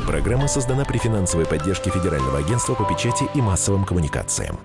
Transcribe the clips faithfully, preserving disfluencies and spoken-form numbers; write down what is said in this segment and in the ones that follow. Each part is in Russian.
Программа создана при финансовой поддержке Федерального агентства по печати и массовым коммуникациям.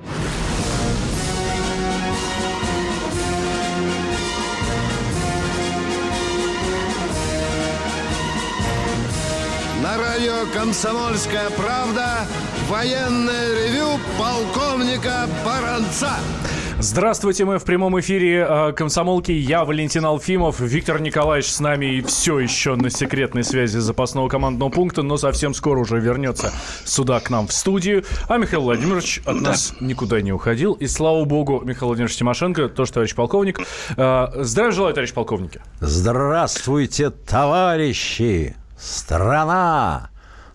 На радио «Комсомольская правда» военное ревю полковника Баранца. Здравствуйте, мы в прямом эфире э, «Комсомолки». Я Валентин Алфимов. Виктор Николаевич с нами и все еще на секретной связи запасного командного пункта, но совсем скоро уже вернется сюда к нам в студию. А Михаил Владимирович от да. нас никуда не уходил. И слава богу, Михаил Владимирович Тимошенко, тоже товарищ полковник. Э, здравия желаю, товарищ полковники. Здравствуйте, товарищи! Страна!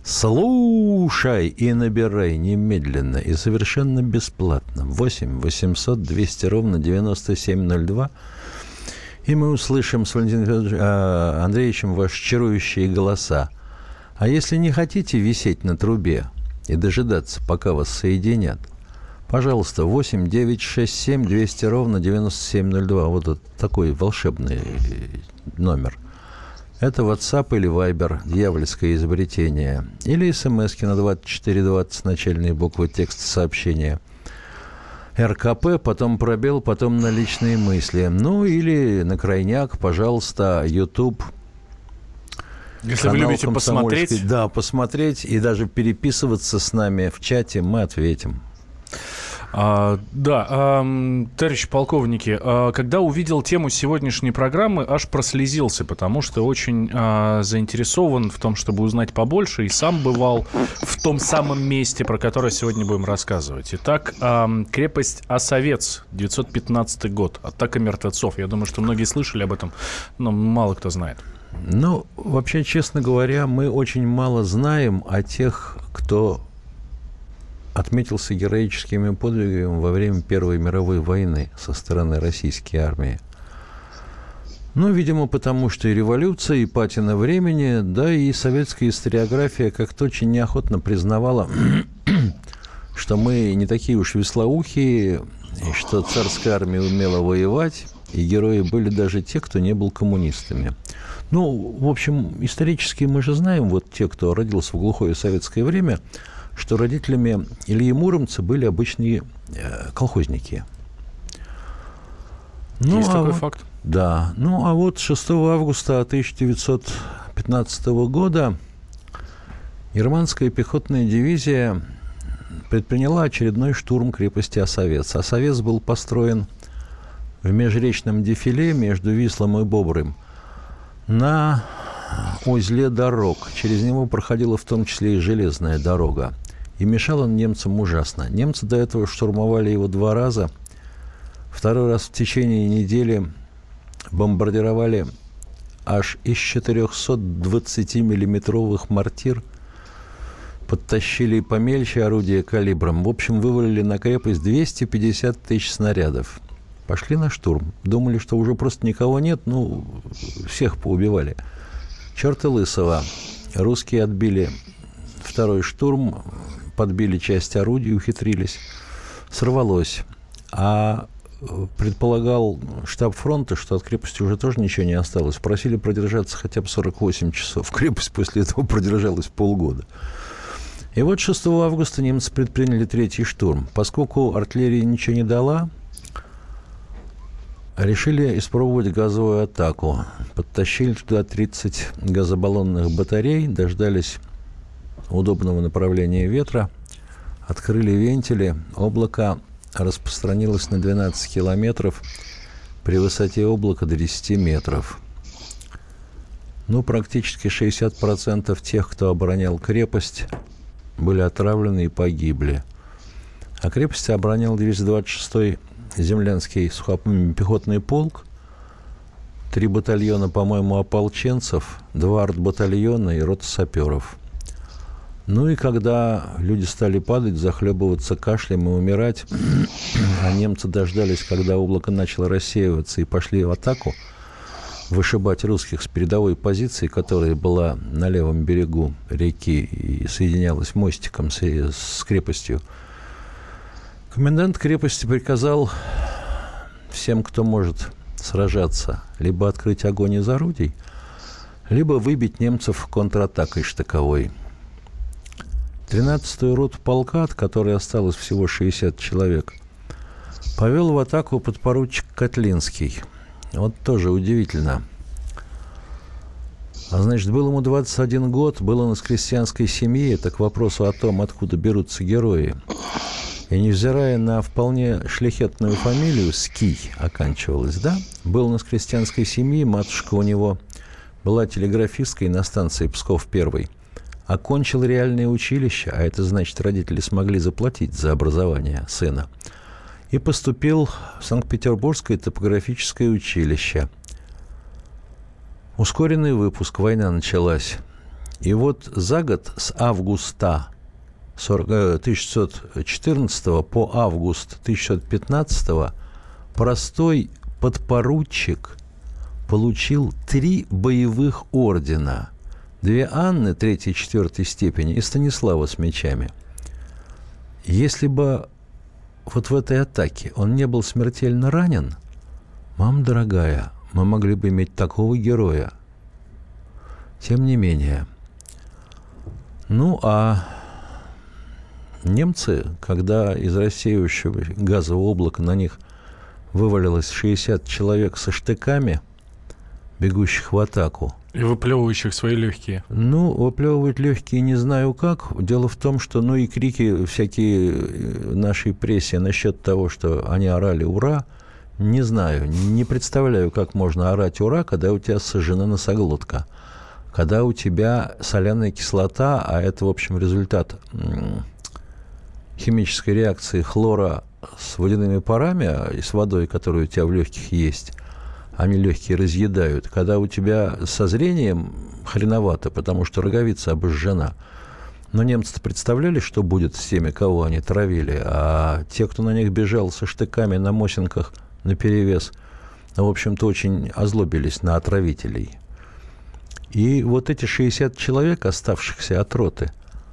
Слушай и набирай немедленно и совершенно бесплатно восемь восемьсот двести ровно девяносто семь ноль два. И мы услышим с Валентином э, Андреевичем ваши чарующие голоса. А если не хотите висеть на трубе и дожидаться, пока вас соединят, пожалуйста, восемь девятьсот шестьдесят семь двести ровно девяносто семь ноль два. Вот этот такой волшебный номер. Это WhatsApp или Viber, дьявольское изобретение. Или смски на двадцать четыре двадцать, начальные буквы текста сообщения. РКП, потом пробел, потом на личные мысли. Ну, или на крайняк, пожалуйста, YouTube. Если вы любите посмотреть. Да, посмотреть и даже переписываться с нами в чате, мы ответим. А, да, а, товарищи полковники, а, когда увидел тему сегодняшней программы, аж прослезился, потому что очень а, заинтересован в том, чтобы узнать побольше, и сам бывал в том самом месте, про которое сегодня будем рассказывать. Итак, а, крепость Осовец, девятьсот пятнадцатый год, атака мертвецов. Я думаю, что многие слышали об этом, но мало кто знает. Ну, вообще, честно говоря, мы очень мало знаем о тех, кто отметился героическими подвигами во время Первой мировой войны со стороны российской армии. Ну, видимо, потому что и революция, и патина времени, да, и советская историография как-то очень неохотно признавала, что мы не такие уж веслоухие, и что царская армия умела воевать, и герои были даже те, кто не был коммунистами. Ну, в общем, исторически мы же знаем, вот те, кто родился в глухое советское время, что родителями Ильи Муромца были обычные э, колхозники. Ну, Есть а такой вот, факт. Да. Ну, а вот шестого августа тысяча девятьсот пятнадцатого года германская пехотная дивизия предприняла очередной штурм крепости Осовец. Осовец был построен в межречном дефиле между Вислом и Бобрым на узле дорог. Через него проходила в том числе и железная дорога. И мешал он немцам ужасно. Немцы до этого штурмовали его два раза. Второй раз в течение недели бомбардировали аж из четырехсотдвадцатимиллиметровых мортир. Подтащили помельче орудия калибром. В общем, вывалили на крепость двести пятьдесят тысяч снарядов. Пошли на штурм. Думали, что уже просто никого нет. Ну, всех поубивали. Черта лысого. Русские отбили второй штурм, подбили часть орудий, ухитрились. Сорвалось. А предполагал штаб фронта, что от крепости уже тоже ничего не осталось. Просили продержаться хотя бы сорок восемь часов. Крепость после этого продержалась полгода. И вот шестого августа немцы предприняли третий штурм. Поскольку артиллерия ничего не дала, решили испробовать газовую атаку. Подтащили туда тридцать газобаллонных батарей, дождались удобного направления ветра, открыли вентили, облако распространилось на двенадцать километров, при высоте облака до десяти метров. Ну, практически шестьдесят процентов тех, кто оборонял крепость, были отравлены и погибли. А крепость оборонял двести двадцать шестой землянский сухопутный пехотный полк, три батальона, по-моему, ополченцев, два артбатальона и рота саперов. Ну и когда люди стали падать, захлебываться кашлем и умирать, а немцы дождались, когда облако начало рассеиваться, и пошли в атаку, вышибать русских с передовой позиции, которая была на левом берегу реки и соединялась мостиком с, с крепостью, комендант крепости приказал всем, кто может сражаться, либо открыть огонь из орудий, либо выбить немцев контратакой штыковой. тринадцатую роту полка, от которой осталось всего шестьдесят человек, повел в атаку подпоручик Котлинский. Вот тоже удивительно. А значит, был ему двадцать один год, был он из крестьянской семьи. Это к вопросу о том, откуда берутся герои. И невзирая на вполне шляхетную фамилию, Ский оканчивалась, да? Был он из крестьянской семьи, матушка у него была телеграфисткой на станции Псков-первый. Окончил реальное училище, а это значит, родители смогли заплатить за образование сына. И поступил в Санкт-Петербургское топографическое училище. Ускоренный выпуск, война началась. И вот за год с августа тысяча девятьсот четырнадцатого по август тысяча девятьсот пятнадцатого простой подпоручик получил три боевых ордена. Две Анны третьей и четвертой степени и Станислава с мечами. Если бы вот в этой атаке он не был смертельно ранен, мама дорогая, мы могли бы иметь такого героя. Тем не менее. Ну, а немцы, когда из рассеивающего газового облака на них вывалилось шестьдесят человек со штыками, бегущих в атаку. И выплевывающих свои легкие. Ну, выплевывать легкие не знаю как. Дело в том, что, ну, и крики всякие нашей прессе насчет того, что они орали «Ура!», не знаю, не представляю, как можно орать «Ура!», когда у тебя сожжена носоглотка, когда у тебя соляная кислота, а это, в общем, результат химической реакции хлора с водяными парами и с водой, которая у тебя в легких есть, они легкие разъедают. Когда у тебя со зрением хреновато, потому что роговица обожжена. Но немцы-то представляли, что будет с теми, кого они травили, а те, кто на них бежал со штыками на мосинках наперевес, в общем-то, очень озлобились на отравителей. И вот эти шестьдесят человек, оставшихся от роты,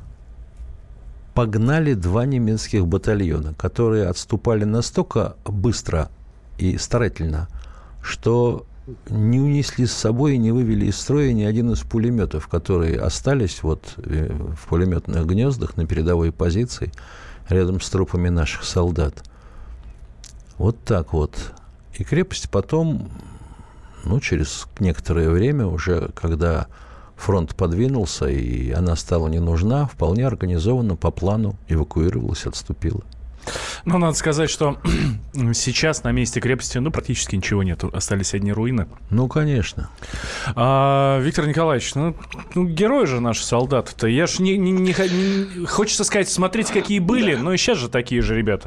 погнали два немецких батальона, которые отступали настолько быстро и старательно, что не унесли с собой и не вывели из строя ни один из пулеметов, которые остались вот в пулеметных гнездах на передовой позиции рядом с трупами наших солдат. Вот так вот. И крепость потом, ну, через некоторое время, уже когда фронт подвинулся и она стала не нужна, вполне организованно по плану эвакуировалась, отступила. Ну, надо сказать, что сейчас на месте крепости, ну, практически ничего нету. Остались одни руины. Ну, конечно. А, Виктор Николаевич, ну, ну, герои же наши солдаты-то. Я ж не, не, не, не... Хочется сказать, смотрите, какие были, но и сейчас же такие же ребята.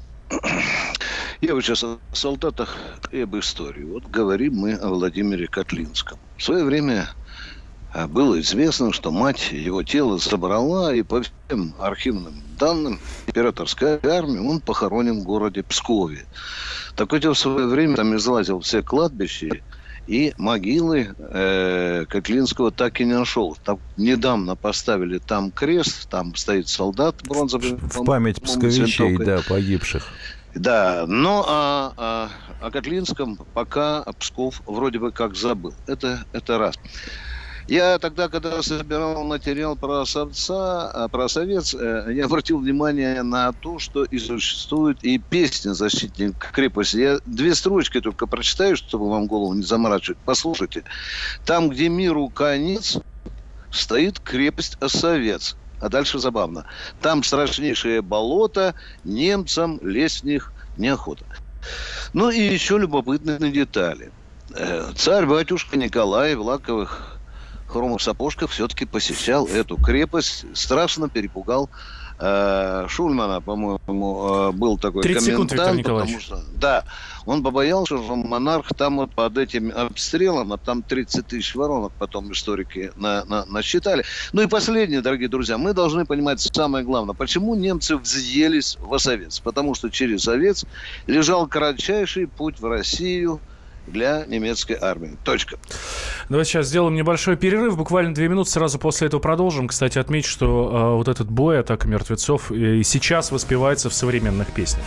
Я вот сейчас о солдатах и об истории. Вот говорим мы о Владимире Котлинском. В свое время было известно, что мать его тело забрала, и по всем архивным данным императорской армии он похоронен в городе Пскове. Так вот, в свое время там излазил все кладбища, и могилы э, Котлинского так и не нашел. Там недавно поставили там крест, там стоит солдат бронзовый. В память псковичей, да, погибших. Да, но о, о, о Котлинском пока Псков вроде бы как забыл. Это, это раз. Я тогда, когда собирал материал про Осовца, про Осовец, я обратил внимание на то, что и существует и песня «Защитник крепости». Я две строчки только прочитаю, чтобы вам голову не заморачивать. Послушайте. Там, где миру конец, стоит крепость Осовец. А дальше забавно. Там страшнейшее болото, немцам лезть в них неохота. Ну и еще любопытные детали. Царь-батюшка Николай в лаковых хромых сапожках все-таки посещал эту крепость, страшно перепугал э, Шульмана, по-моему, э, был такой тридцать секунд, Виктор Николаевич. Потому что, да, он побоялся, что монарх там вот под этим обстрелом, а там тридцать тысяч воронок, потом историки на, на, насчитали. Ну и последнее, дорогие друзья, мы должны понимать самое главное, почему немцы взъелись в Осовец, потому что через Овец лежал кратчайший путь в Россию для немецкой армии. Точка. Давайте сейчас сделаем небольшой перерыв. Буквально две минуты, сразу после этого продолжим. Кстати, отмечу, что э, вот этот бой, атака мертвецов, и сейчас воспевается в современных песнях.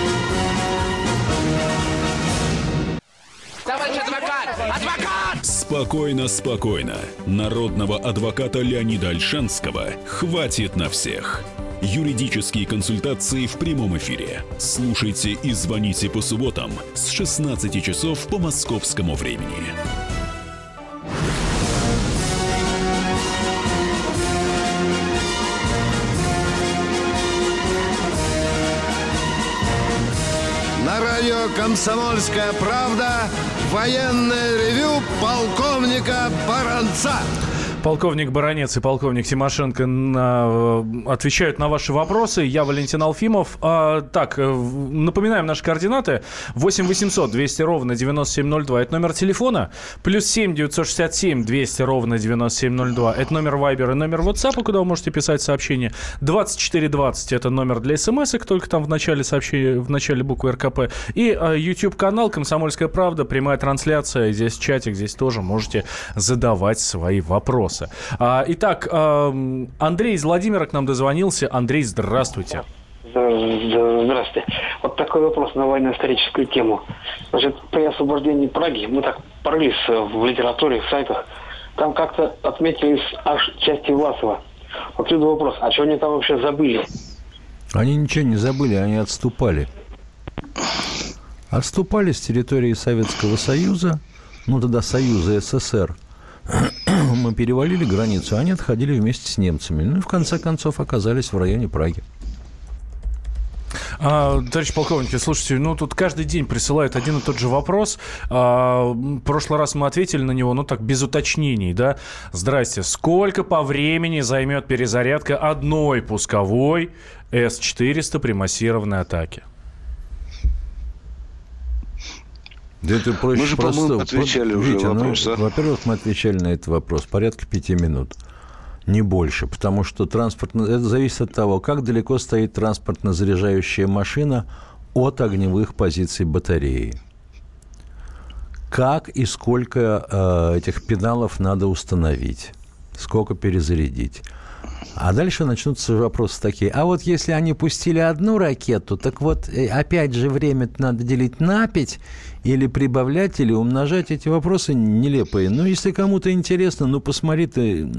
Товарищ адвокат! Адвокат! Спокойно, спокойно. Народного адвоката Леонида Ольшанского хватит на всех. Юридические консультации в прямом эфире. Слушайте и звоните по субботам с шестнадцати часов по московскому времени. На радио «Комсомольская правда» военное ревю полковника Баранца. Полковник Баранец и полковник Тимошенко на, отвечают на ваши вопросы. Я Валентин Алфимов. А, так, напоминаем наши координаты. восемь восемьсот двести ровно девяносто семь ноль два. Это номер телефона. Плюс семь девятьсот шестьдесят семь двести ровно девяносто семь ноль два. Это номер Вайбера и номер WhatsApp, куда вы можете писать сообщения. двадцать четыре двадцать. Это номер для смс-ок, только там в начале сообщения, в начале буквы РКП. И а, YouTube-канал «Комсомольская правда». Прямая трансляция. Здесь чатик, здесь тоже можете задавать свои вопросы. Итак, Андрей из Владимира к нам дозвонился. Андрей, здравствуйте. Здравствуйте. Вот такой вопрос на военно-историческую тему. Значит, при освобождении Праги, мы так порылись в литературе, в сайтах, там как-то отметились аж части Власова. Отсюда вопрос, а что они там вообще забыли? Они ничего не забыли, они отступали. Отступали с территории Советского Союза, ну тогда Союза СССР. Мы перевалили границу, они отходили вместе с немцами. Ну и в конце концов оказались в районе Праги. А, товарищ полковник, слушайте, ну тут каждый день присылают один и тот же вопрос. А, в прошлый раз мы ответили на него, ну так, без уточнений, да. Здрасте, сколько по времени займет перезарядка одной пусковой эс четыреста при массированной атаке? Да это проще. Мы же, просто... по-моему, отвечали уже Витя, вопрос, ну, а? Во-первых, мы отвечали на этот вопрос. Порядка пяти минут. Не больше. Потому что транспортно... это зависит от того, как далеко стоит транспортно-заряжающая машина от огневых позиций батареи. Как и сколько э, этих пеналов надо установить. Сколько перезарядить. А дальше начнутся вопросы такие. А вот если они пустили одну ракету, так вот опять же время надо делить на пять или прибавлять, или умножать. Эти вопросы нелепые. Ну, если кому-то интересно, ну, посмотри ты...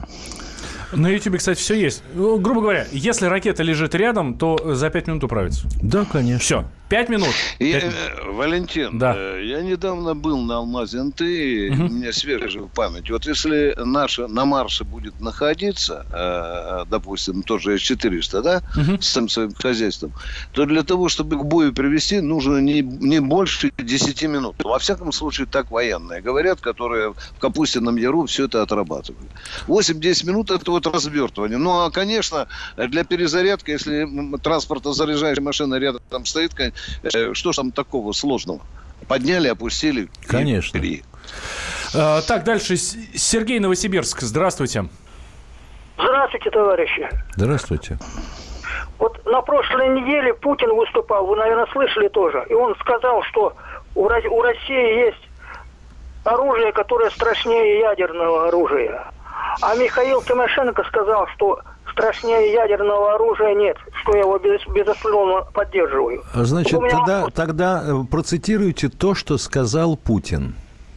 На Ютубе, кстати, все есть. Ну, грубо говоря, если ракета лежит рядом, то за пять минут управится. Да, конечно. Все, пять минут. И, пять... э, Валентин, да. э, я недавно был на Алмаз-Эн-Ты, угу. У меня свежая память. Вот если наша на Марсе будет находиться, э, допустим, тоже эс четыреста, да, угу. с тем своим хозяйством, то для того, чтобы к бою привести, нужно не, не больше десяти минут. Во всяком случае, так военные говорят, которые в Капустином Яру все это отрабатывали. восемь-десять минут – это вот развертывание. Ну, а, конечно, для перезарядки, если транспортно-заряжающая машина рядом там стоит, что ж там такого сложного? Подняли, опустили. Конечно. И... А, так, дальше. Сергей, Новосибирск. Здравствуйте. Здравствуйте, товарищи. Здравствуйте. Вот на прошлой неделе Путин выступал, вы, наверное, слышали тоже, и он сказал, что у России есть оружие, которое страшнее ядерного оружия. А Михаил Тимошенко сказал, что страшнее ядерного оружия нет, что я его без, безусловно поддерживаю. Значит, вот тогда, вопрос. тогда процитируйте то, что сказал Путин.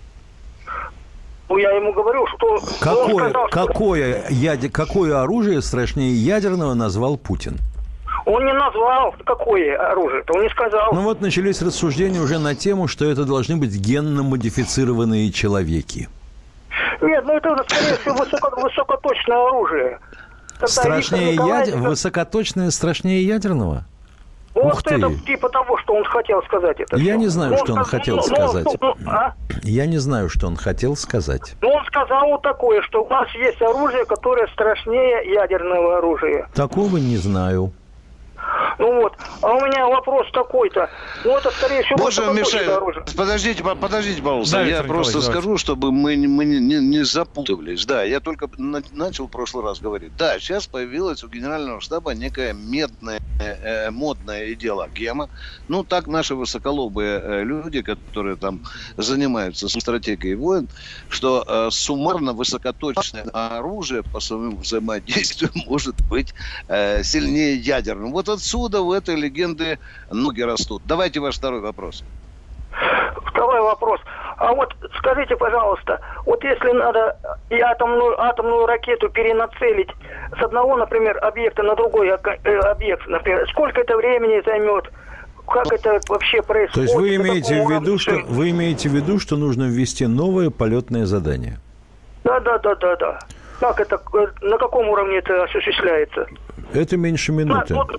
Ну, я ему говорю, что... Какое, он сказал, какое, что... яд... какое оружие страшнее ядерного назвал Путин? Он не назвал, какое оружие, он не сказал. Ну вот начались рассуждения уже на тему, что это должны быть генно-модифицированные человеки. Нет, ну это, скорее всего, высоко, высокоточное оружие. Когда страшнее Николаевич... яд... Высокоточное страшнее ядерного? Вот Ух это ты. Типа того, что он хотел сказать. Это Я все. не знаю, ну, что он ну, хотел ну, сказать. Ну, ну, а? Я не знаю, что он хотел сказать. Ну, он сказал вот такое, что у нас есть оружие, которое страшнее ядерного оружия. Такого не знаю. Ну вот, а у меня вопрос такой-то. Ну это, скорее всего, Можно, Миша, подождите, подождите, пожалуйста. Да, я Виктор просто Николаевич, скажу, чтобы мы, мы не, не, не запутывались. Да, я только на, начал в прошлый раз говорить. Да, сейчас появилась у Генерального штаба некая медная, э, модная идеологема. Ну, так наши высоколобые э, люди, которые там занимаются стратегией войн, что э, суммарно высокоточное оружие по своему взаимодействию может быть э, сильнее ядерного. Вот отсюда в этой легенде ноги растут. Давайте ваш второй вопрос. Второй вопрос. А вот скажите, пожалуйста, вот если надо и атомную, атомную ракету перенацелить с одного, например, объекта на другой объект, например, сколько это времени займет? Как это вообще происходит? То есть вы имеете в виду, что вы имеете в виду, что нужно ввести новое полетное задание? Да, да, да, да, да. Как это, на каком уровне это осуществляется? Это меньше минуты. А,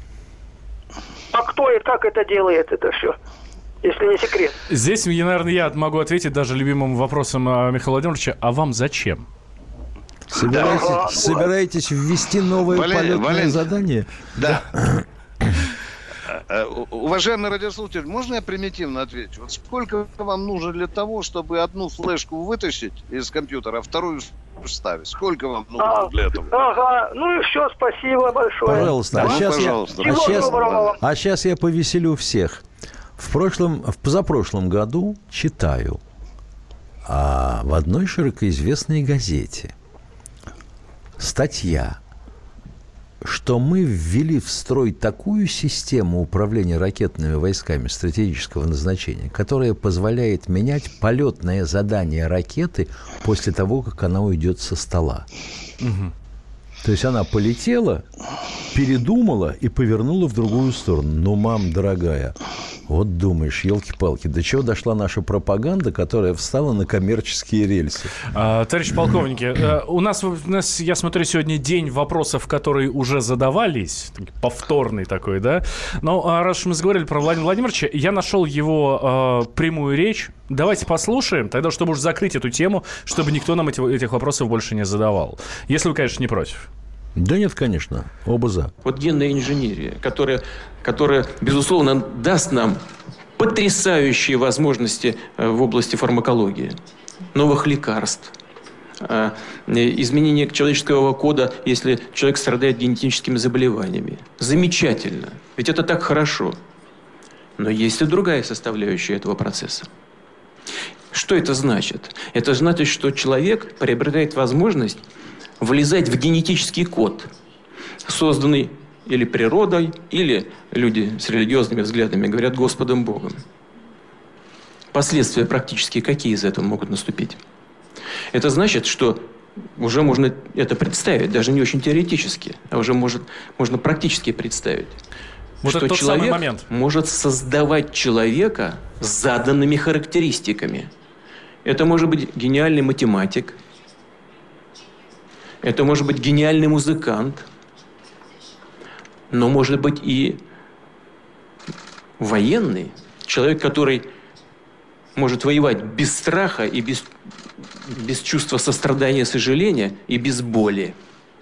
а кто и как это делает, это все? Если не секрет. Здесь, наверное, я могу ответить даже любимым вопросом Михаила Владимировича. А вам зачем? Собираетесь, да. собираетесь ввести новое Валерий, полетное Валерий, задание? Да. Уважаемый радиослушатель, можно я примитивно отвечу? Вот сколько вам нужно для того, чтобы одну флешку вытащить из компьютера, а вторую вставить? Сколько вам нужно а, для этого? Ага, ну и все, спасибо большое. Пожалуйста. Да, а, сейчас пожалуйста. Я, а, сейчас, доброго. а сейчас я повеселю всех. В прошлом, в позапрошлом году читаю а, в одной широкоизвестной газете статья, что мы ввели в строй такую систему управления ракетными войсками стратегического назначения, которая позволяет менять полетное задание ракеты после того, как она уйдет со стола. Угу. То есть она полетела, передумала и повернула в другую сторону. Ну, мам, дорогая, вот думаешь, елки-палки, до чего дошла наша пропаганда, которая встала на коммерческие рельсы? А, товарищ полковники, у нас, у нас, я смотрю, сегодня день вопросов, которые уже задавались, повторный такой, да? Но раз мы заговорили про Владимира Владимировича, я нашел его э, прямую речь. Давайте послушаем, тогда, чтобы уж закрыть эту тему, чтобы никто нам эти, этих вопросов больше не задавал. Если вы, конечно, не против. Да нет, конечно, оба за. Вот генная инженерия, которая, которая, безусловно, даст нам потрясающие возможности в области фармакологии, новых лекарств, изменение человеческого кода, если человек страдает генетическими заболеваниями. Замечательно, ведь это так хорошо. Но есть и другая составляющая этого процесса. Что это значит? Это значит, что человек приобретает возможность влезать в генетический код, созданный или природой, или люди с религиозными взглядами говорят Господом Богом. Последствия практически какие из этого могут наступить? Это значит, что уже можно это представить, даже не очень теоретически, а уже может, можно практически представить. Вот что это тот человек самый момент. может создавать человека с заданными характеристиками. Это может быть гениальный математик, это может быть гениальный музыкант, но может быть и военный, человек, который может воевать без страха и без, без чувства сострадания, сожаления и без боли.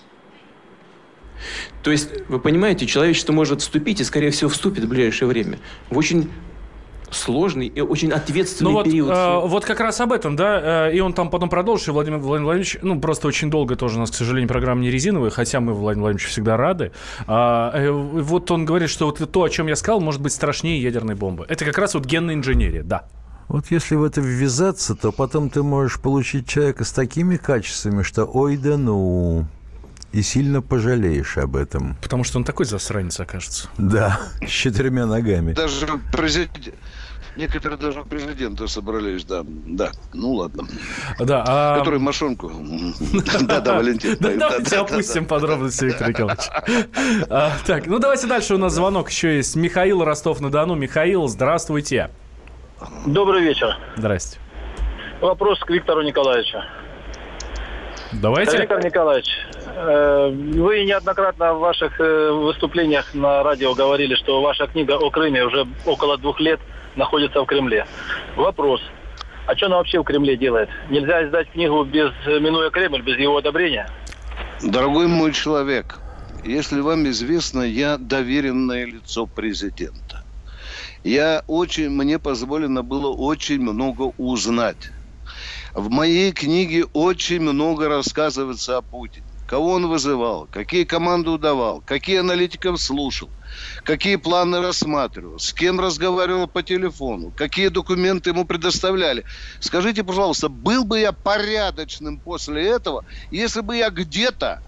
То есть, вы понимаете, человечество может вступить, и, скорее всего, вступит в ближайшее время в очень сложный и очень ответственный ну вот, период. Э, вот как раз об этом, да, э, и он там потом продолжит, и Владимир Владимирович, ну, просто очень долго тоже у нас, к сожалению, программа не резиновая, хотя мы, Владимир Владимирович, всегда рады. А, э, вот он говорит, что вот то, о чем я сказал, может быть страшнее ядерной бомбы. Это как раз вот генная инженерия, да. Вот если в это ввязаться, то потом ты можешь получить человека с такими качествами, что ой да ну... И сильно пожалеешь об этом. Потому что он такой засранец окажется. Да, с четырьмя ногами. Даже президент... Некоторые даже президенты собрались, да. Да, ну ладно. Да, а... Который мошонку. Да-да, Валентин. Давайте опустим подробности, Виктор Николаевич. Так, ну давайте дальше. У нас звонок еще есть. Михаил, Ростов-на-Дону. Михаил, здравствуйте. Добрый вечер. Здрасте. Вопрос к Виктору Николаевичу. Давайте. Виктор Николаевич, вы неоднократно в ваших выступлениях на радио говорили, что ваша книга о Крыме уже около двух лет находится в Кремле. Вопрос. А что она вообще в Кремле делает? Нельзя издать книгу, без, минуя Кремль, без его одобрения? Дорогой мой человек, если вам известно, я доверенное лицо президента. Я очень, мне позволено было очень много узнать. В моей книге очень много рассказывается о Путине. Кого он вызывал, какие команды давал, какие аналитиков слушал, какие планы рассматривал, с кем разговаривал по телефону, какие документы ему предоставляли. Скажите, пожалуйста, был бы я порядочным после этого, если бы я где-то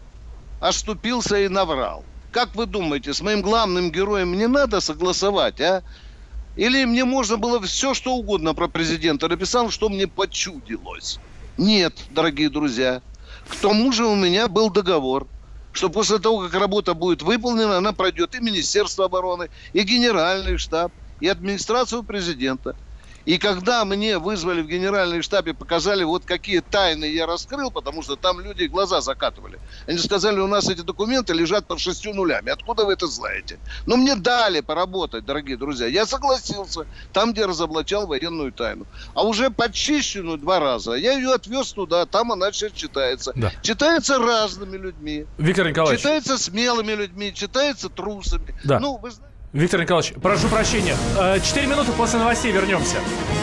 оступился и наврал? Как вы думаете, с моим главным героем не надо согласовать, а? Или мне можно было все, что угодно про президента написал, что мне почудилось? Нет, дорогие друзья. К тому же у меня был договор, что после того, как работа будет выполнена, она пройдет и Министерство обороны, и Генеральный штаб, и администрацию президента. И когда мне вызвали в Генеральный штаб и показали, вот какие тайны я раскрыл, потому что там люди глаза закатывали. Они сказали, у нас эти документы лежат под шестью нулями. Откуда вы это знаете? Но мне дали поработать, дорогие друзья. Я согласился, там, где разоблачал военную тайну. А уже подчищенную два раза, я ее отвез туда, там она сейчас читается. Да. Читается разными людьми. Виктор Николаевич. Читается смелыми людьми, читается трусами. Да. Ну, вы знаете. Виктор Николаевич, прошу прощения. Четыре минуты после новостей вернемся.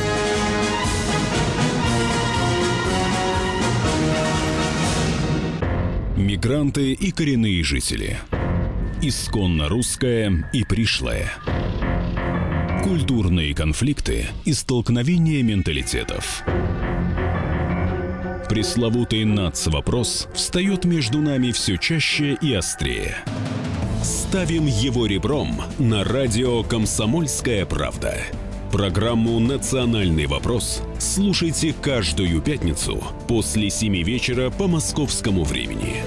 Мигранты и коренные жители. Исконно русское и пришлое. Культурные конфликты и столкновения менталитетов. Пресловутый нацвопрос встает между нами все чаще и острее. Ставим его ребром на радио «Комсомольская правда». Программу «Национальный вопрос» слушайте каждую пятницу после семи вечера по московскому времени.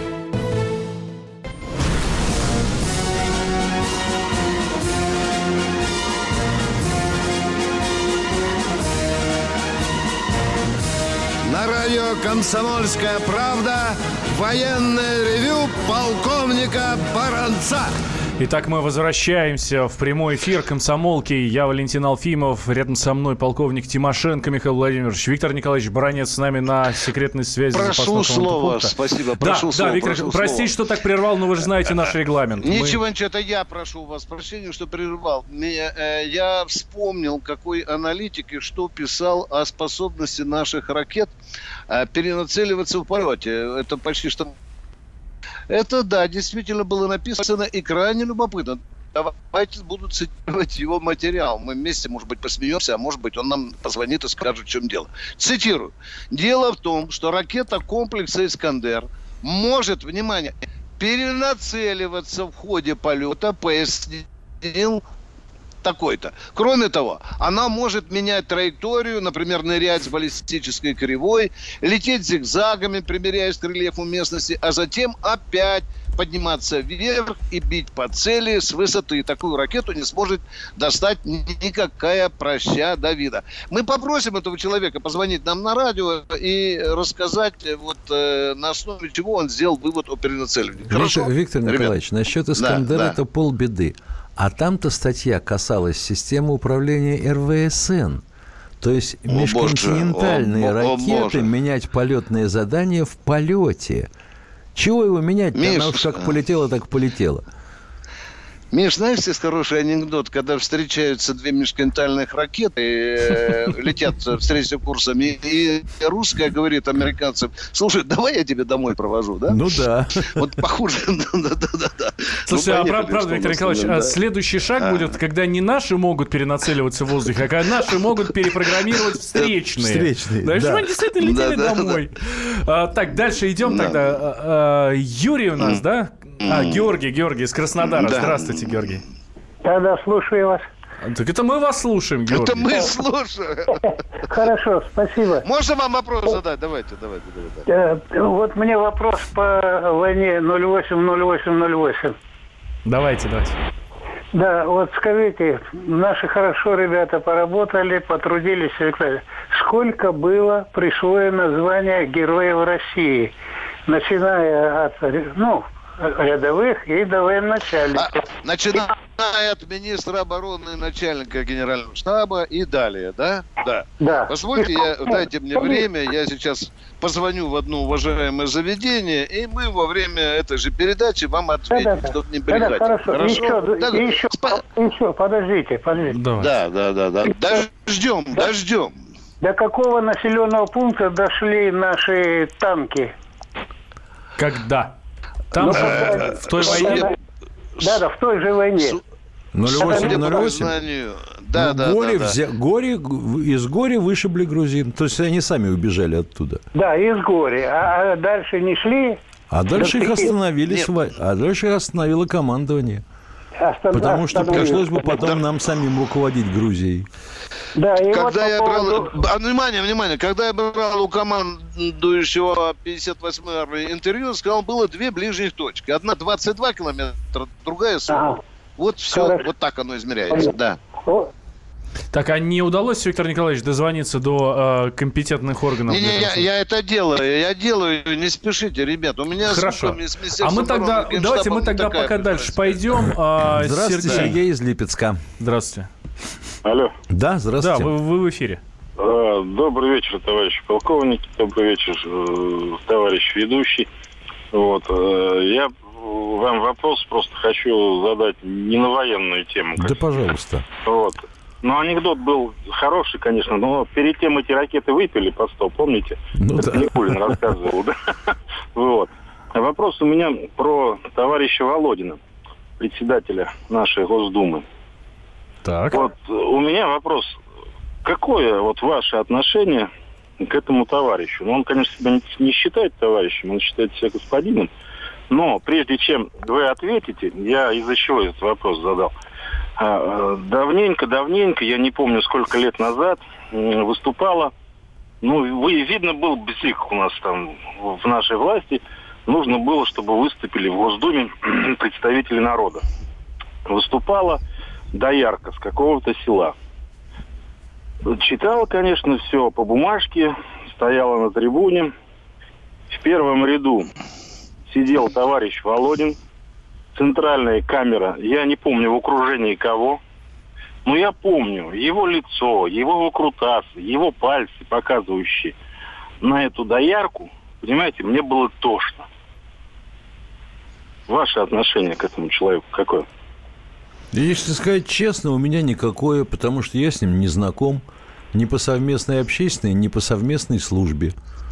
На радио «Комсомольская правда» военное ревю полковника Баранца. Итак, мы возвращаемся в прямой эфир «Комсомолки». Я Валентин Алфимов. Рядом со мной полковник Тимошенко Михаил Владимирович. Виктор Николаевич Баранец с нами на секретной связи. Прошу слова. Спасибо. Прошу да, слова. да, Виктор, прошу простите, слова. что так прервал, но вы же знаете наш регламент. Ничего, мы... ничего, это я прошу у вас прощения, что прервал. Я вспомнил, какой аналитик и что писал о способности наших ракет перенацеливаться в полете. Это почти что... Это, да, действительно было написано и крайне любопытно. Давайте буду цитировать его материал. Мы вместе, может быть, посмеемся, а может быть, он нам позвонит и скажет, в чем дело. Цитирую. Дело в том, что ракета комплекса «Искандер» может, внимание, перенацеливаться в ходе полета, пояснил такой-то. Кроме того, она может менять траекторию, например, нырять с баллистической кривой, лететь зигзагами, примеряясь к рельефу местности, а затем опять подниматься вверх и бить по цели с высоты. Такую ракету не сможет достать никакая проща Давида. Мы попросим этого человека позвонить нам на радио и рассказать, вот э, на основе чего он сделал вывод о перенацеливании. Хорошо? Виктор Николаевич, Ребят? насчет «Искандера» да, да. это полбеды. А там-то статья касалась системы управления эр вэ эс эн. То есть о, межконтинентальные боже, о, ракеты о, менять полетные задания в полете. Чего его менять? Миш, Она уж как полетела, так полетела. Миш, знаешь, есть хороший анекдот, когда встречаются две межконтинентальных ракеты, э, летят встретью курсом, и, и русская говорит американцам: слушай, давай я тебя домой провожу, да? Ну да. Вот похоже. Да-да-да. Слушай, а правда, Виктор Николаевич, следующий шаг будет, когда не наши могут перенацеливаться в воздухе, а когда наши могут перепрограммировать встречные. Встречные, да. Чтобы они действительно летели домой. Так, дальше идем тогда. Юрий у нас, да? А, Георгий, Георгий из Краснодара. Да. Здравствуйте, Георгий. Да-да, слушаю вас. Так это мы вас слушаем, Георгий. Это мы слушаем. Хорошо, спасибо. Можно вам вопрос задать? Давайте, давайте, давайте. Вот мне вопрос по войне ноль восемь ноль восемь ноль восемь. Давайте, давайте. Да, вот скажите, наши хорошо ребята поработали, потрудились. Сколько было присвоено звания Героев России, начиная от, ну, рядовых и до военачальников. А, начиная от министра обороны, начальника генерального штаба и далее, да? Да. Да. Позвольте, я, дайте мне время, я сейчас позвоню в одно уважаемое заведение, и мы во время этой же передачи вам ответим, да, да, чтобы не брехать. Да, да, хорошо. Хорошо? Еще, Да, еще, спа... еще, подождите, подождите. Да, да, да, да. Дождем, да. дождем. До какого населенного пункта дошли наши танки? Когда? Там же, э, в той войне? Да, да, в той же войне. ноль восемь ноль восемь Да, ну, да, горе, да, взя... да. горе, из горя вышибли грузин. То есть они сами убежали оттуда. Да, из горя. А дальше не шли? А дальше их остановились, Нет. а дальше их остановило командование. Потому что пришлось бы потом нам самим руководить Грузией. Да, и когда вот я по брал... поводу... А, внимание, внимание. Когда я брал у командующего пятьдесят восьмой армии интервью, он сказал, было две ближних точки. Одна двадцать два километра, другая сорок. Ага. Вот все, Хорошо. Вот так оно измеряется, да. Так, а не удалось, Виктор Николаевич, дозвониться до э, компетентных органов? Не-не, я, я это делаю, я делаю, не спешите, ребят. У меня Хорошо. А мы тогда, давайте мы тогда пока дальше пойдем. Э, здравствуйте, Сергей. Сергей из Липецка. Здравствуйте. Алло. Да, здравствуйте. Да, вы, вы в эфире. Добрый вечер, товарищи полковники, добрый вечер, товарищ ведущий. Вот, я вам вопрос просто хочу задать не на военную тему. Да, пожалуйста. Вот. Ну, анекдот был хороший, конечно, но перед тем эти ракеты выпили по сто, помните? Ну, это да. Никулин рассказывал, да? Вот. Вопрос у меня про товарища Володина, председателя нашей Госдумы. Так. Вот у меня вопрос. Какое вот ваше отношение к этому товарищу? Ну, он, конечно, себя не считает товарищем, он считает себя господином. Но прежде чем вы ответите, я из-за чего этот вопрос задал. Давненько-давненько, я не помню, сколько лет назад, выступала, ну, вы, видно, был бзик у нас там в нашей власти, нужно было, чтобы выступили в Госдуме представители народа. Выступала доярка с какого-то села. Читала, конечно, все по бумажке, стояла на трибуне. В первом ряду сидел товарищ Володин. Центральная камера, я не помню, в окружении кого. Но я помню его лицо, его выкрутасы, его пальцы, показывающие на эту доярку. Понимаете, мне было тошно. Ваше отношение к этому человеку какое? Если сказать честно, у меня никакое, потому что я с ним не знаком. Ни по совместной общественной, ни по совместной службе.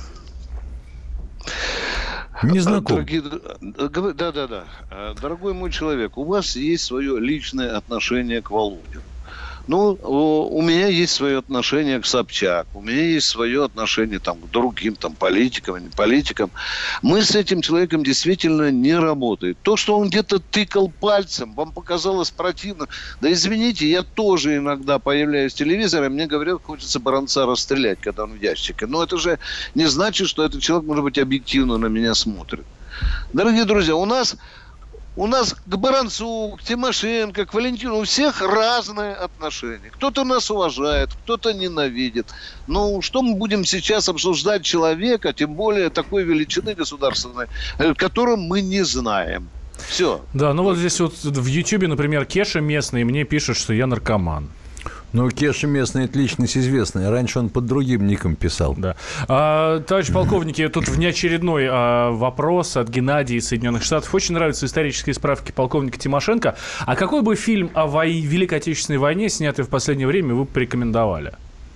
Не знаком. Да, да, да. Дорогой мой человек, у вас есть свое личное отношение к Володину. Ну, у меня есть свое отношение к Собчак, у меня есть свое отношение там, к другим там, политикам, не политикам. Мы с этим человеком действительно не работаем. То, что он где-то тыкал пальцем, вам показалось противно. Да извините, я тоже иногда появляюсь в телевизоре, мне говорят, хочется Баранца расстрелять, когда он в ящике. Но это же не значит, что этот человек, может быть, объективно на меня смотрит. Дорогие друзья, у нас... У нас к Баранцу, к Тимошенко, к Валентину у всех разные отношения. Кто-то нас уважает, кто-то ненавидит. Ну, что мы будем сейчас обсуждать человека, тем более такой величины государственной, которую мы не знаем. Все. Да, ну вот здесь вот в Ютьюбе, например, Кеша местный мне пишет, что я наркоман. Ну, Кеша местный – это личность известная. Раньше он под другим ником писал. Да. А, товарищ полковники, тут внеочередной а, вопрос от Геннадия из Соединенных Штатов. Очень нравятся исторические справки полковника Тимошенко. А какой бы фильм о вой... Великой Отечественной войне, снятый в последнее время, вы бы порекомендовали?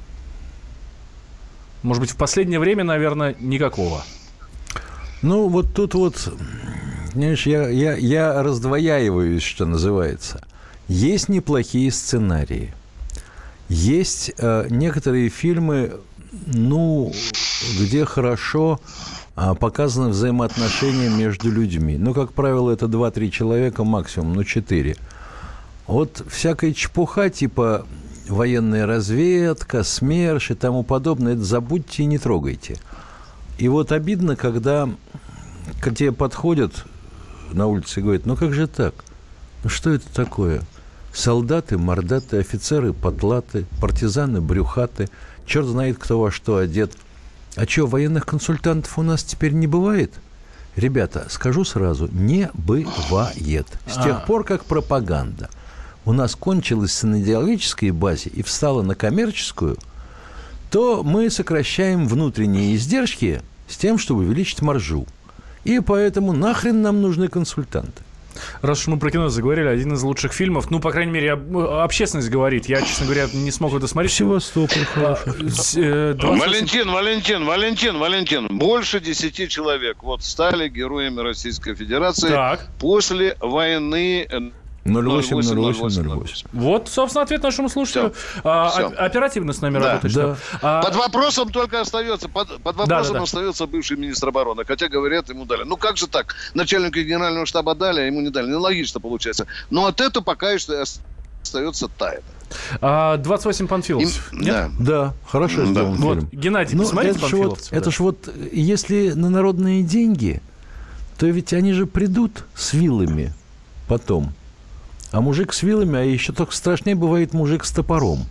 Может быть, в последнее время, наверное, никакого. Ну, вот тут вот, знаешь, я, я, я раздвояиваюсь, что называется. Есть неплохие сценарии. Есть э, некоторые фильмы, ну, где хорошо э, показаны взаимоотношения между людьми. Ну, как правило, это два-три человека максимум, ну, четыре. Вот всякая чепуха, типа военная разведка, СМЕРШ и тому подобное, это забудьте и не трогайте. И вот обидно, когда к тебе подходят на улице и говорят, ну, как же так? Ну, что это такое? Солдаты, мордаты, офицеры, потлаты, партизаны, брюхаты. Черт знает, кто во что одет. А что, военных консультантов у нас теперь не бывает? Ребята, скажу сразу, не бывает. С тех пор, как пропаганда у нас кончилась на идеологической базе и встала на коммерческую, то мы сокращаем внутренние издержки с тем, чтобы увеличить маржу. И поэтому нахрен нам нужны консультанты. Раз уж мы про кино заговорили, один из лучших фильмов, ну, по крайней мере, общественность говорит. Я, честно говоря, не смог это смотреть. Севастополь хороший. Валентин, Валентин, Валентин, Валентин. Больше десяти человек вот стали героями Российской Федерации так. после войны ноль восемь ноль восемь ноль восемь. Вот, собственно, ответ нашему слушателю. Все. А, Все. Оперативно с нами Да. работать. Да. А... Под вопросом только остается, под, под вопросом Да, да, да. остается бывший министр обороны. Хотя, говорят, ему дали. Ну, как же так? Начальнику генерального штаба дали, а ему не дали. Нелогично получается. Но от этого пока еще остается тайна. А, двадцать восемь Панфиловцев. Им- Нет? Да. Да, хорошо Да. сделан Вот, фильм. Геннадий, Ну, посмотрите это ж вот, Панфиловцев. это да. ж вот, если на народные деньги, то ведь они же придут с вилами потом. А мужик с вилами, а еще только страшнее бывает мужик с топором.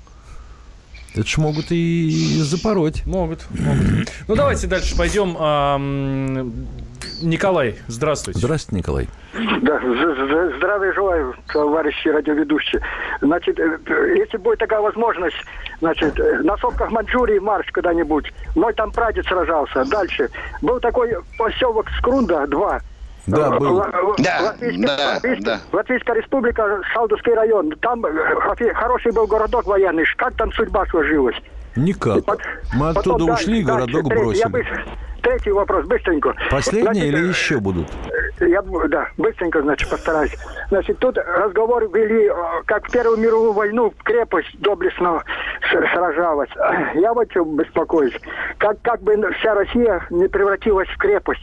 Это ж могут и, и запороть. Могут, могут. Ну, давайте дальше пойдем. А, м, Николай, здравствуйте. Здравствуйте, Николай. Да, з- з- здравия желаю, товарищи радиоведущие. Значит, э, если будет такая возможность, значит, э, на сопках Маньчжурии марш когда-нибудь. Мой там прадед сражался. Дальше. Был такой поселок Скрунда, два. Да, был. Да, Латвийская, да, Латвийская- да. Латвийская республика, Шалдовский район. Там э, хофи- хороший был городок военный. Как там судьба сложилась? Никак. Пот- Мы потом оттуда да- ушли, дальше, городок третий, я бросили. быстро- Третий вопрос, быстренько. Последние Значит, или э, еще будут? Я, да, быстренько, значит, постараюсь. Значит, тут разговор вели, э, как в Первую мировую войну крепость доблестно с- сражалась. Я вот что беспокоюсь. Как, как бы вся Россия не превратилась в крепость.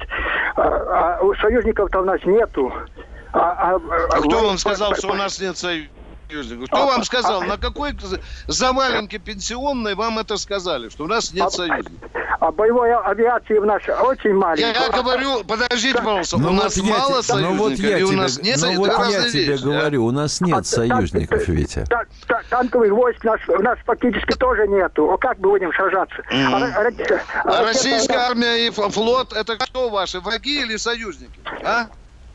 А, а у союзников-то у нас нету. А, а, А кто вы- вам сказал, по- что по- у нас нет союзников? Кто вам сказал? На какой за маленький пенсионный вам это сказали, что у нас нет союзников? А боевой авиации у нас очень маленькая. Я говорю, подождите, пожалуйста, Ну у вот нас я мало те- ну вот союзников, я и у тебе- нас нет ну союзников. вот Это я разные тебе вещи, говорю, у нас нет А, союзников, та- Витя. та- та- танковых войск у нас, у нас фактически тоже нету. О, как мы будем сражаться? А, ра- ра- А а российская ракета- армия и ф- флот, это кто ваши, враги или союзники? А?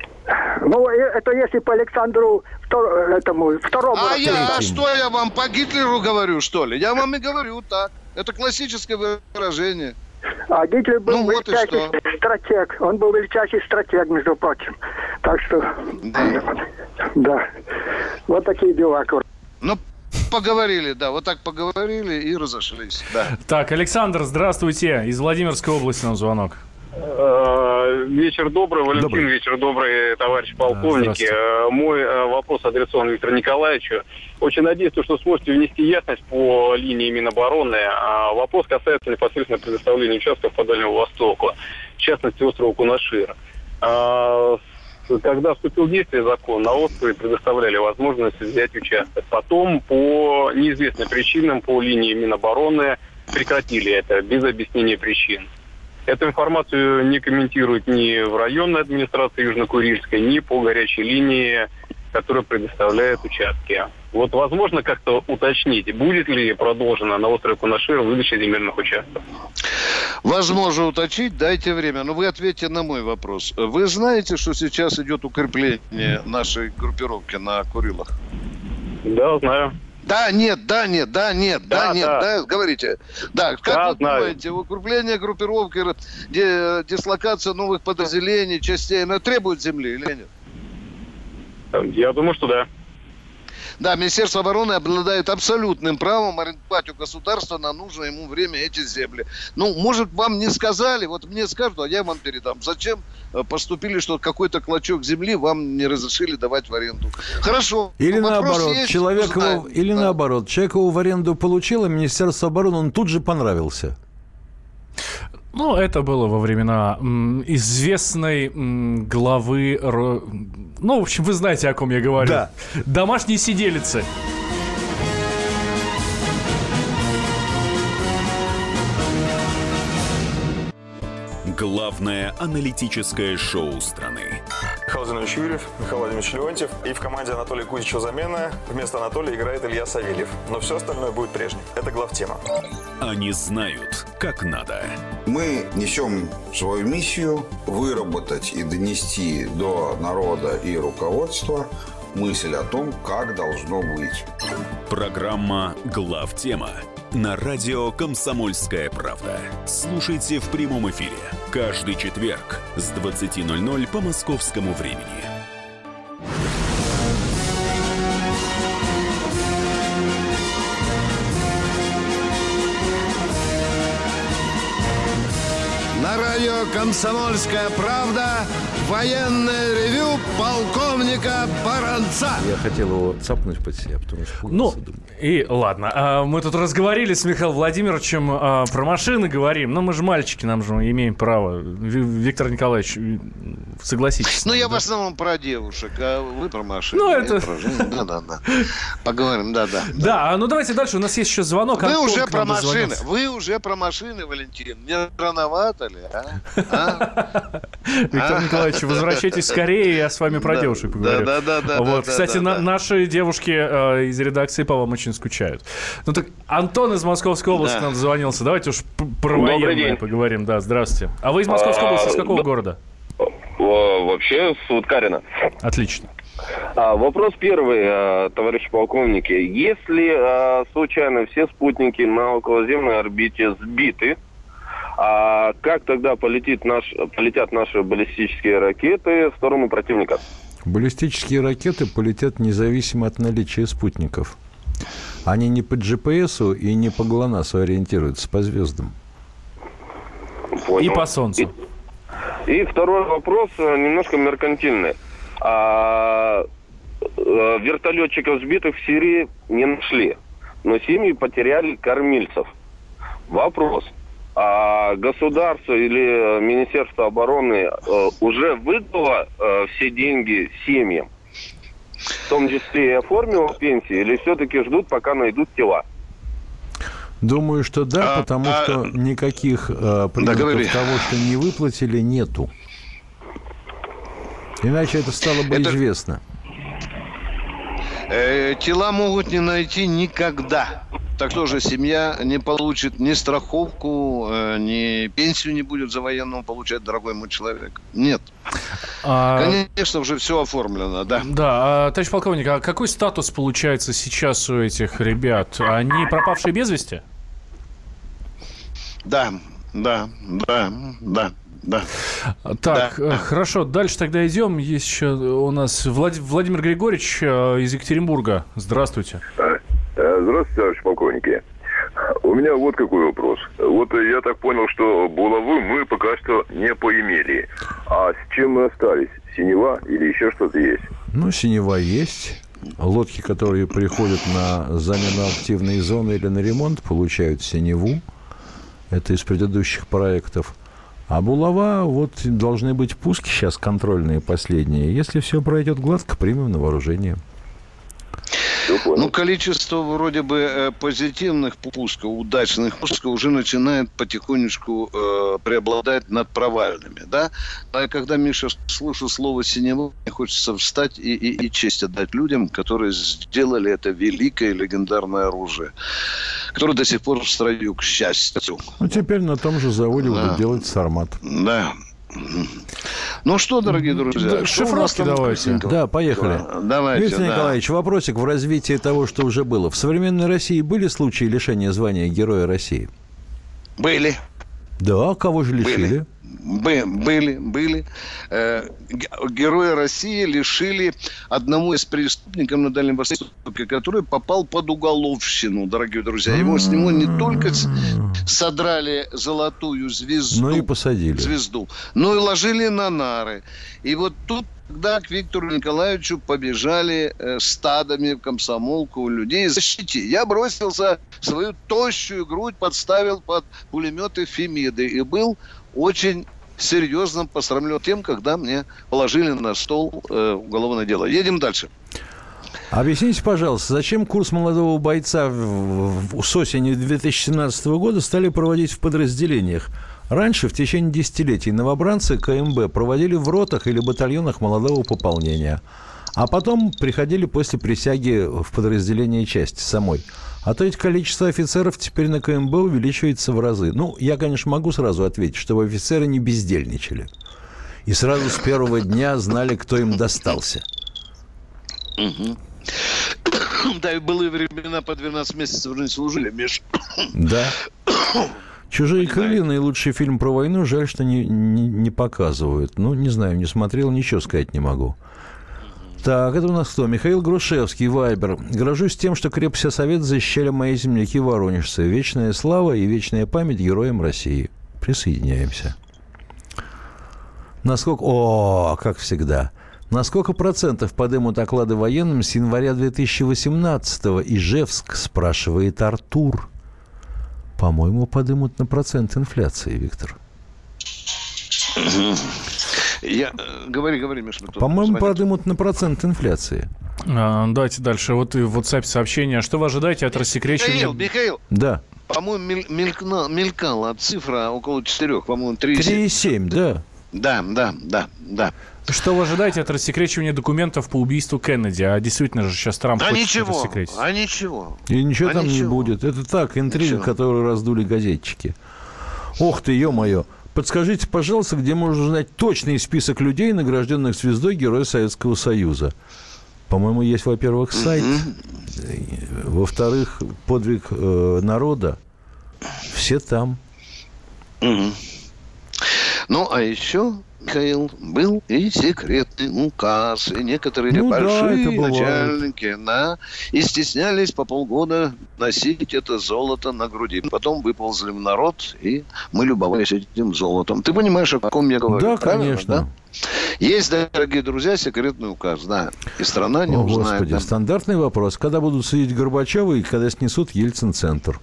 Ну, э, это если по Александру Втор- этому, второму. А я, а рассуждать. что я вам, по Гитлеру говорю, что ли? Я вам и говорю так. Это классическое выражение. А Гитлер был Ну, вот и величайший что. стратег. Он был величайший стратег, между прочим. Так что, Да. да. Вот такие дела. Ну, поговорили, да, вот так поговорили и разошлись, да. Так, Александр, здравствуйте. Из Владимирской области нам звонок. Э, Вечер добрый, Валентин, Добрый. вечер добрый, товарищ полковники. Здравствуйте. Э, Мой э, вопрос адресован Виктору Николаевичу. Очень надеюсь, что сможете внести ясность по линии Минобороны. А Вопрос касается непосредственно предоставления участков по Дальнему Востоку, в частности, острова Кунашир. А, с- Когда вступил в действие закон, на острове предоставляли возможность взять участок. Потом по неизвестным причинам по линии Минобороны прекратили это без объяснения причин. Эту информацию не комментируют ни в районной администрации Южно-Курильской, ни по горячей линии, которая предоставляет участки. Вот возможно как-то уточнить, будет ли продолжена на острове Кунашир выдача земельных участков? Возможно уточнить, дайте время. Но вы ответьте на мой вопрос. Вы знаете, что сейчас идет укрепление нашей группировки на Курилах? Да, знаю. Да, нет, да, нет, да, нет, да, Да, нет, да. да, говорите. Да, как Да, вы знаю. думаете, укрепление группировки, де- дислокация новых подразделений, частей, она требует земли или нет? Я думаю, что да. Да, Министерство обороны обладает абсолютным правом арендовать у государства на нужное ему время эти земли. Ну, может, вам не сказали, вот мне скажут, а я вам передам. Зачем э, поступили, что какой-то клочок земли вам не разрешили давать в аренду? Хорошо. Или Вопрос наоборот, есть, человек узнаем. его, или Да. наоборот, человек его в аренду получил, а Министерство обороны он тут же понравился. Ну, это было во времена м, известной м, главы... Ро- Ну, в общем, вы знаете, о ком я говорю. Да. Домашней сиделицы. Главное аналитическое шоу страны. Михаил Владимирович Юрьев, Михаил Владимирович Леонтьев. И в команде Анатолия Кузичева замена. Вместо Анатолия играет Илья Савельев. Но все остальное будет прежним. Это главтема. Они знают, как надо. Мы несем свою миссию выработать и донести до народа и руководства мысль о том, как должно быть. Программа «Главтема» на радио «Комсомольская правда». Слушайте в прямом эфире каждый четверг с двадцати ноль-ноль по московскому времени. На радио радио «Комсомольская правда» военное ревю полковника Баранца. Я хотел его цапнуть под себя, потому что... Ну, и ладно. А, мы тут разговорили с Михаилом Владимировичем а, про машины говорим. Но мы же мальчики, нам же имеем право. Виктор Николаевич, согласитесь. Ну, я да? в основном про девушек, а вы про машины. Ну, это... Да-да-да. Поговорим, да-да. Да, ну давайте дальше. У нас есть еще звонок. Вы Антон уже про машины. Вы уже про машины, Валентин. Не рановато ли, а? Виктор Николаевич, возвращайтесь скорее, я с вами про девушек поговорю. Да-да-да. Вот, кстати, наши девушки из редакции по вам очень скучают. Ну так, Антон из Московской области нам дозвонился. Давайте уж про военное поговорим. Да, здравствуйте. А вы из Московской области, из какого города? Вообще, с Уткарина. Отлично. А, вопрос первый, а, товарищи полковники. Если а, случайно все спутники на околоземной орбите сбиты, а как тогда полетит наш, полетят наши баллистические ракеты в сторону противника? Баллистические ракеты полетят независимо от наличия спутников. Они не по джи пи эс и не по ГЛОНАССу ориентируются, по звездам. Понял. И по Солнцу. И, и второй вопрос, немножко меркантильный. А, а, вертолетчиков, сбитых в Сирии, не нашли. Но семьи потеряли кормильцев. Вопрос. А государство или Министерство обороны а, уже выдало а, все деньги семьям? В том числе и оформило пенсии? Или все-таки ждут, пока найдут тела? Думаю, что да, а, потому а... что никаких а, признаков да, того, что не выплатили, нету. Иначе это стало бы это... известно. Э, тела могут не найти никогда. Так что же семья не получит ни страховку, э, ни пенсию не будет за военного получать, дорогой мой человек. Нет. А... Конечно, уже все оформлено, да. Да, а, товарищ полковник, а какой статус получается сейчас у этих ребят? Они пропавшие без вести? Да, да, да, да. Да. Так, да. Хорошо, дальше тогда идем. Есть еще у нас Влад... Владимир Григорьевич из Екатеринбурга. Здравствуйте. Здравствуйте, товарищ полковники. У меня вот какой вопрос. Вот я так понял, что булавы мы пока что не поимели. А с чем мы остались? Синева или еще что-то есть? Ну, синева есть. Лодки, которые приходят на замену активной зоны или на ремонт, получают синеву. Это из предыдущих проектов. А булава, вот должны быть пуски сейчас контрольные последние. Если все пройдет гладко, примем на вооружение. Ну, количество вроде бы позитивных пусков, удачных пусков уже начинает потихонечку э, преобладать над провальными, да? А когда, Миша, слышу слово «синева», мне хочется встать и, и, и честь отдать людям, которые сделали это великое легендарное оружие, которое до сих пор в строю, к счастью. Ну, теперь на том же заводе да. будут делать «Сармат». Да. Ну что, дорогие друзья, да, шифровки давайте. Да, поехали. Давайте, Виктор да. Николаевич, вопросик в развитии того, что уже было. В современной России были случаи лишения звания Героя России? Были. Да, кого же лишили? Были, были. были. Э, Героя России лишили одного из преступников на Дальнем Востоке, который попал под уголовщину, дорогие друзья. Его с него не только содрали золотую звезду, но и посадили. Звезду, но и ложили на нары. И вот тут тогда к Виктору Николаевичу побежали э, стадами в комсомолку у людей защити. Я бросился, свою тощую грудь подставил под пулеметы Фемиды и был очень серьезно посрамлен тем, когда мне положили на стол э, уголовное дело. Едем дальше. Объясните, пожалуйста, зачем курс молодого бойца в, в, с осени две тысячи семнадцатого года стали проводить в подразделениях? Раньше, в течение десятилетий, новобранцы ка эм бэ проводили в ротах или батальонах молодого пополнения. А потом приходили после присяги в подразделение части самой. А то ведь количество офицеров теперь на ка эм бэ увеличивается в разы. Ну, я, конечно, могу сразу ответить, чтобы офицеры не бездельничали. И сразу с первого дня знали, кто им достался. Угу. Да, и были времена по двенадцать месяцев не служили, Миш. Да. «Чужие крылья» — наилучший фильм про войну. Жаль, что не, не, не показывают. Ну, не знаю, не смотрел, ничего сказать не могу. Так, это у нас кто? Михаил Грушевский, Вайбер. «Горжусь тем, что крепость Совет защищали мои земляки-воронежцы. Вечная слава и вечная память героям России». Присоединяемся. Насколько... О, как всегда. На сколько процентов подымут оклады военным с января две тысячи восемнадцатого? Ижевск, спрашивает Артур. По-моему, подымут на процент инфляции, Виктор. Я... Говори, говори, Миша. По-моему, подымут на процент инфляции. А, давайте дальше. Вот и в WhatsApp сообщение. Что вы ожидаете от рассекречивания? Михаил, Михаил. Да. По-моему, мелькала, мелькала цифра около четырех, по-моему, три и семь. три и семь, да. Да, да, да, да. Что вы ожидаете от рассекречивания документов по убийству Кеннеди? А действительно же сейчас Трамп а хочет ничего, рассекретить. А ничего. И ничего а там ничего. не будет. Это так, интрига, ничего. которую раздули газетчики. Ох ты, ё-моё. Подскажите, пожалуйста, где можно узнать точный список людей, награжденных звездой Героя Советского Союза? По-моему, есть, во-первых, сайт. Mm-hmm. Во-вторых, подвиг э, народа. Все там. Mm-hmm. Ну, а еще, Михаил, был и секретный указ. И некоторые ну, большие да, начальники да, и стеснялись по полгода носить это золото на груди. Потом выползли в народ, и мы любовались этим золотом. Ты понимаешь, о каком я говорю? Да, правильно, конечно. Да? Есть, дорогие друзья, секретный указ, да. И страна не О, узнает. Господи, Да. Стандартный вопрос. Когда будут судить Горбачева и когда снесут Ельцин-центр?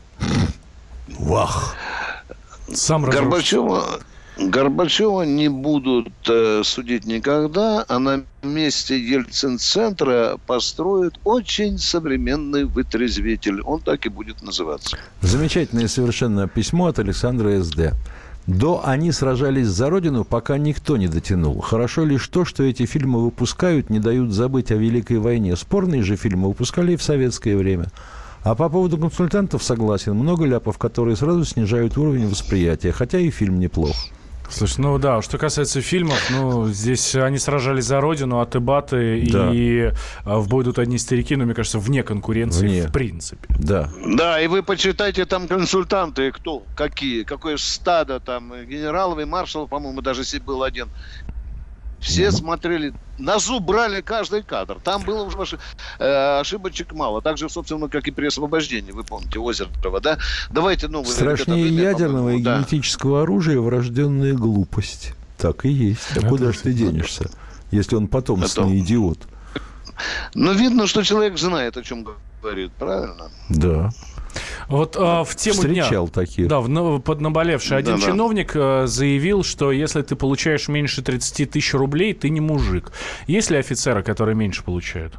Вах! Сам Горбачева... Горбачева не будут э, судить никогда, а на месте Ельцин-центра построят очень современный вытрезвитель. Он так и будет называться. Замечательное совершенно письмо от Александра СД. До «Они сражались за Родину», пока никто не дотянул. Хорошо лишь то, что эти фильмы выпускают, не дают забыть о Великой войне. Спорные же фильмы выпускали и в советское время. А по поводу консультантов согласен. Много ляпов, которые сразу снижают уровень восприятия. Хотя и фильм неплох. Слушай, ну да, что касается фильмов, ну, здесь они сражались за Родину, а Тебаты да. и а, в бой идут одни старики, но, мне кажется, вне конкуренции вне. в принципе. Да. Да, и вы почитайте там консультанты, кто, какие, какое стадо там, генералов и маршалов, по-моему, даже если был один. Все смотрели, на зуб брали каждый кадр. Там было уже э, ошибочек мало. Так же, собственно, как и при освобождении. Вы помните, Озерова, да? Давайте новые... Страшнее ребята, ядерного и да. генетического оружия врожденная глупость. Так и есть. А это куда же ты денешься, если он потомственный Это... идиот? Ну, видно, что человек знает, о чем говорит. Правильно? Да. Вот а, в тему Встречал дня, таких. Да, в, поднаболевший. Один Да-да. чиновник а, заявил, что если ты получаешь меньше тридцать тысяч рублей, ты не мужик. Есть ли офицеры, которые меньше получают?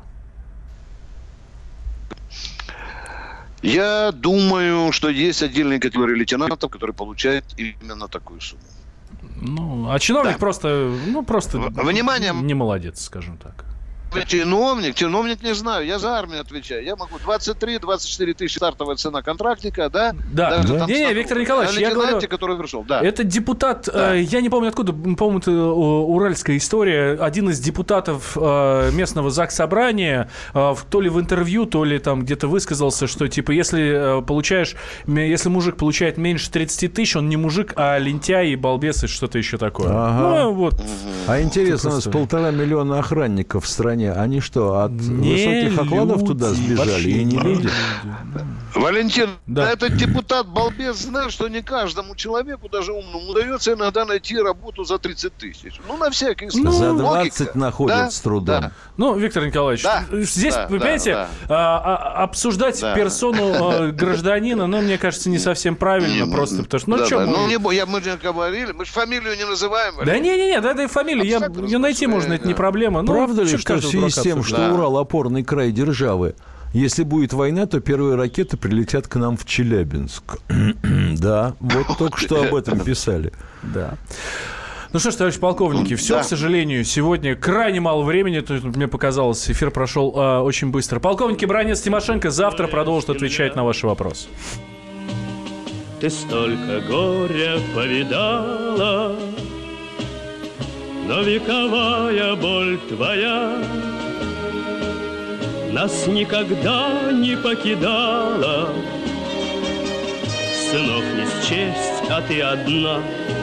Я думаю, что есть отдельные категории лейтенантов, которые получают именно такую сумму. Ну, а чиновник да. просто, ну, просто Внимание. не молодец, скажем так. Чиновник, чиновник не знаю, я за армию отвечаю. Я могу двадцать три - двадцать четыре тысячи стартовая цена контрактника, да? Да, да. Не, не, Виктор Николаевич, я говорю, который пришел, да. Это депутат, да. э, я не помню откуда, по-моему, это уральская история, один из депутатов э, местного заксобрания, э, то ли в интервью, то ли там где-то высказался, что типа если э, получаешь, если мужик получает меньше тридцать тысяч, он не мужик, а лентяй и балбес и что-то еще такое. Ага. Ну, вот. А интересно, просто... у нас полтора миллиона охранников в стране. Они что, от не высоких окладов люди, туда сбежали и не люди? Валентин, да. этот депутат-балбес знает, что не каждому человеку, даже умному, удается иногда найти работу за тридцать тысяч. Ну, на всякий случай. Ну, за двадцать логика. Находят да? с трудом. Да. Ну, Виктор Николаевич, да. здесь, да, вы понимаете, да, да. А, обсуждать да. персону а, гражданина, ну, мне кажется, не совсем правильно, не, просто потому что, ну, да, что да. мы... Ну, не, я, мы же говорили, мы же фамилию не называем. Да не-не-не, да, это и фамилия, я, ее найти можно, это не проблема. Ну, правда ли, что в связи с тем, что да. Урал опорный край державы, если будет война, то первые ракеты прилетят к нам в Челябинск. Да, вот только что об этом писали. Да. Ну что ж, товарищ полковники, все, да. к сожалению, сегодня крайне мало времени. То есть, мне показалось, эфир прошел э, очень быстро. Полковник Бранец Тимошенко завтра продолжит отвечать на ваши вопросы. Ты столько горя повидала, но вековая боль твоя нас никогда не покидала. Сынов не счесть, а ты одна.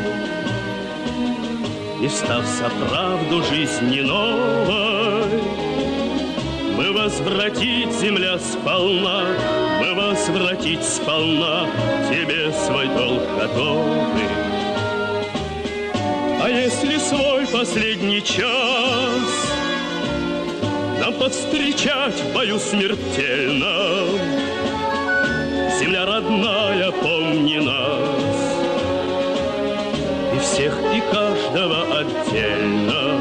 И став за правду жизни новой, мы возвратить, земля, сполна, мы возвратить сполна тебе свой долг готовы. А если свой последний час нам повстречать в бою смертельном, земля родная, помни нас, и всех, и каждого отдельно.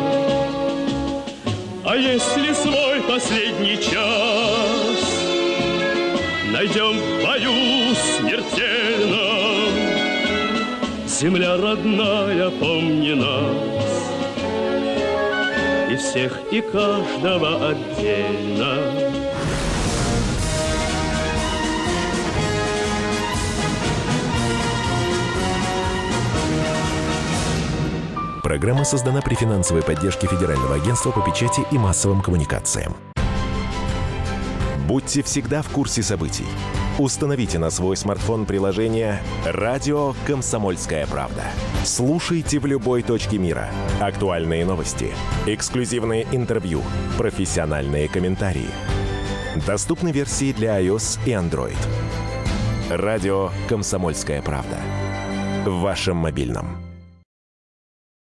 А если свой последний час найдем в бою смертельном, земля родная, помни нас, и всех, и каждого отдельно. Программа создана при финансовой поддержке Федерального агентства по печати и массовым коммуникациям. Будьте всегда в курсе событий. Установите на свой смартфон приложение «Радио Комсомольская правда». Слушайте в любой точке мира. Актуальные новости, эксклюзивные интервью, профессиональные комментарии. Доступны версии для iOS и Android. «Радио Комсомольская правда». В вашем мобильном.